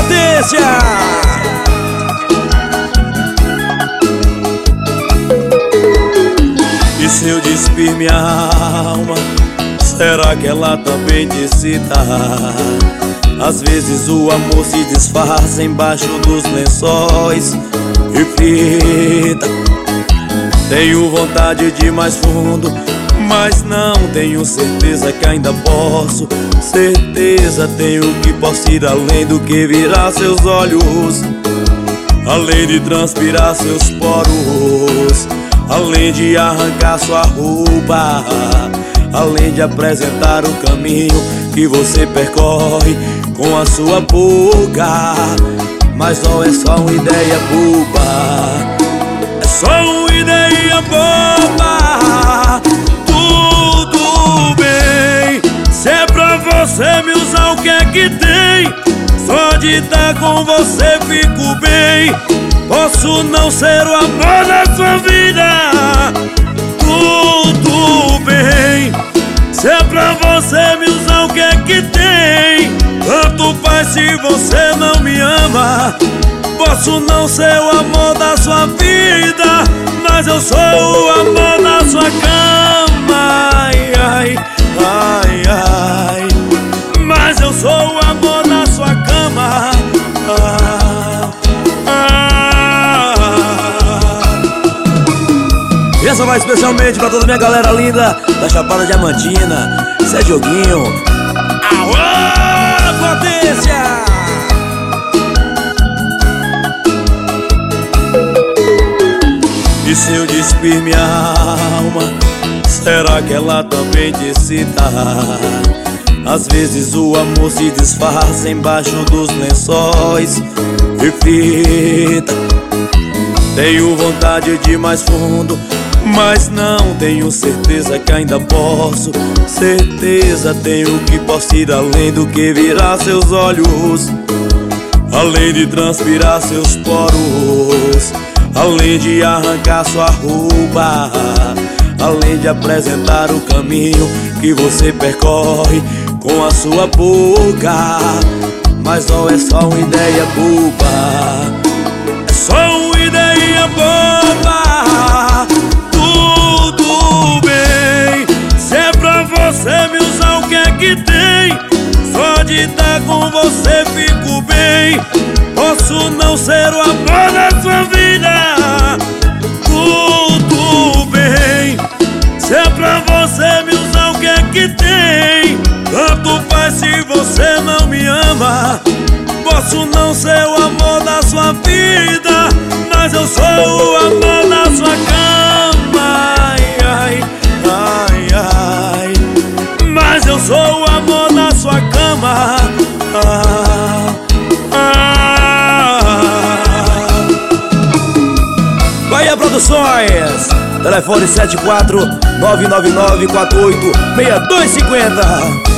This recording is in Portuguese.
potência! E se eu despir minha alma, será que ela também te cita? Às vezes o amor se desfaz embaixo dos lençóis e fita. Tenho vontade de ir mais fundo, mas não tenho certeza que ainda posso. Certeza tenho que posso ir além do que virar seus olhos, além de transpirar seus poros, além de arrancar sua roupa, além de apresentar o caminho que você percorre com a sua boca. Mas não é só uma ideia boba, é só uma ideia boba. Tudo bem, se é pra você me usar, o que é que tem? Só de estar com você fico bem. Posso não ser o amor da sua vida, tudo bem. Se é pra você me usar, o que é que tem? Tanto faz se você não me ama. Posso não ser o amor da sua vida, mas eu sou o amor da sua cama. Ai, ai, ai, ai. Mas eu sou o amor da sua cama. E essa vai especialmente pra toda minha galera linda da Chapada Diamantina. Isso é Dioguinho. Aô, potência! E se eu despir minha alma, será que ela também te cita? Às vezes o amor se desfaz embaixo dos lençóis e fita. Tenho vontade de ir mais fundo, mas não tenho certeza que ainda posso. Certeza tenho que posso ir além do que virar seus olhos, além de transpirar seus poros, além de arrancar sua roupa, além de apresentar o caminho que você percorre com a sua boca. Mas não é só uma ideia boba, é só uma ideia boba. Tudo bem, se é pra você me usar, o que é que tem? Só de estar com você fico bem. Posso não ser o amor da sua vida, tudo bem. Se é pra você me usar, o que é que tem? Tanto faz se você não me ama. Posso não ser o amor da sua vida, mas eu sou o amor da sua cama. Ai, ai, ai, ai. Mas eu sou o amor da sua cama. Bahia Produções, telefone 74 999 48 6250.